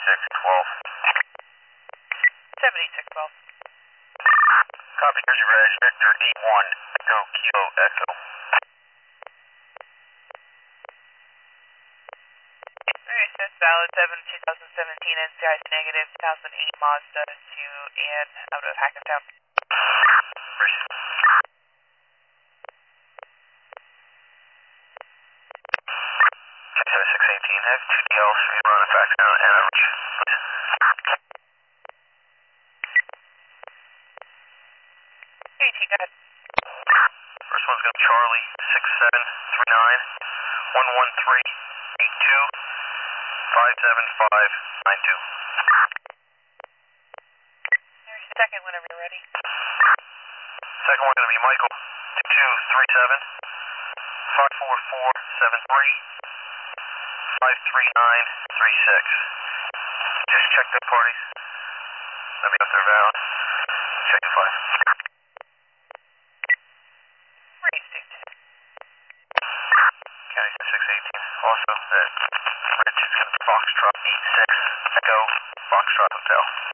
7612. 7612. Copy, Jersey Reg, Victor 81, Echo Kilo Echo. Alright, so it's valid 7/2017, NCIC negative, 2008 Mazda 2, and out of Hackentown. Appreciate it. 7618, have 2DL, speed run and factor down and average. 18, go ahead. First one's going to be Charlie 6739 11382 57592. There's second whenever you're ready. Second one going to be Michael 2237 54473 53936. Just check the parties. Let me know if they're valid. Check the file. County 618. Also, Rich is going to be Foxtrot 86 Echo Foxtrot Hotel.